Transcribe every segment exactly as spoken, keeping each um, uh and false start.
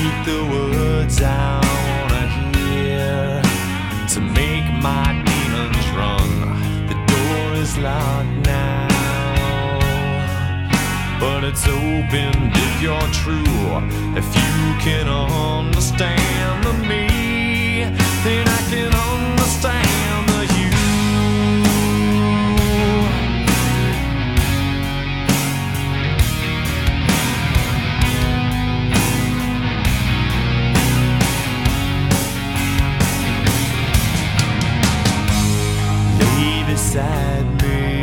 speak the words I wanna hear to make my demons run. The door is locked now, but it's open if you're true. If you can understand the me, then I can understand the you. Lay beside me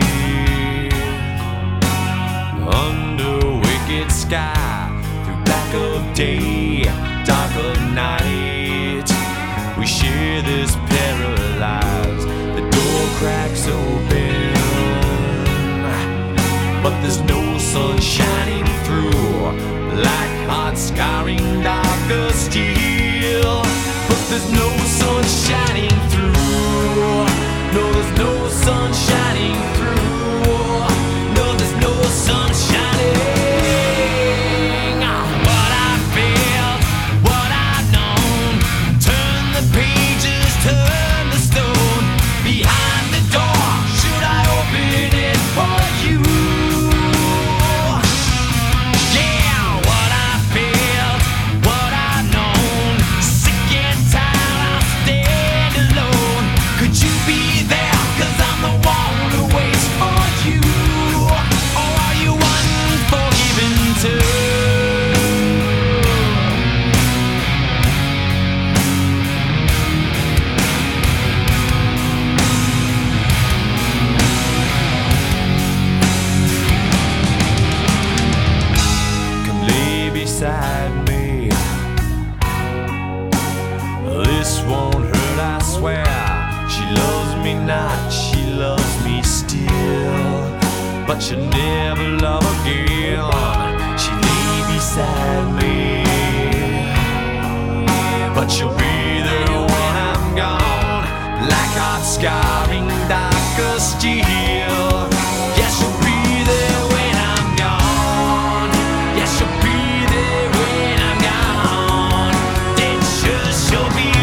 under wicked sky, through black of day, dark of night. We share this paralyzed. The door cracks open, but there's no sun shining through, like hot scarring dark of steel. But there's no sun shining through. No, there's no sun shining through. No, there's no sun shining. What I felt, what I've known. Turn the pages, turn the stone. Behind the door, should I open it for you? Yeah, what I felt, what I've known. Sick and tired, I'll stand alone. Could you be there? 'Cause I'm the one who waits for you. Or are you unforgiven too? Come lay beside me. This won't hurt, I swear. She loves me not, she loves me still, but she'll never love again. She lay beside me, but she'll be there when I'm gone, like hot scarring dark of steel. Yeah, she'll be there when I'm gone. Yeah, she'll be there when I'm gone. Then sure she'll be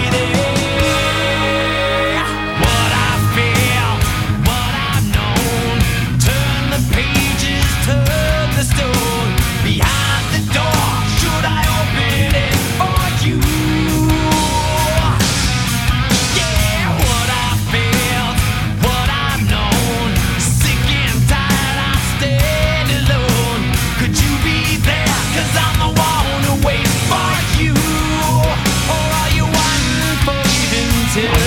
there. What I feel, what I've known. Turn the pages, turn the stone. Behind the door, should I open it for you? Yeah, what I feel, what I've known. Sick and tired, I stand alone. Could you be there? 'Cause I'm the one who waits for you. Or are you unforgiven too?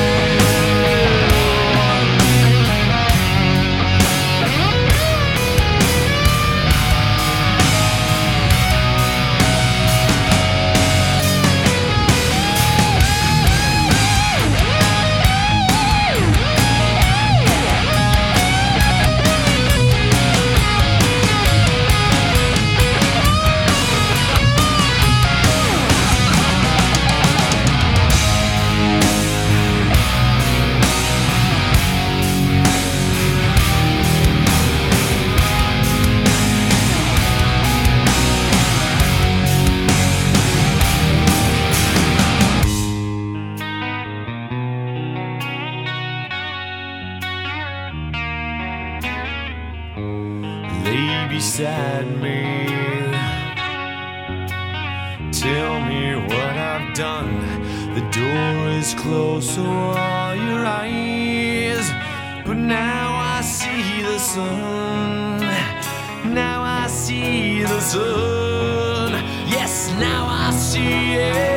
Lay beside me. Tell me what I've done. The door is closed, so are your eyes. But now I see the sun. Now I see the sun. Yes, now I see it.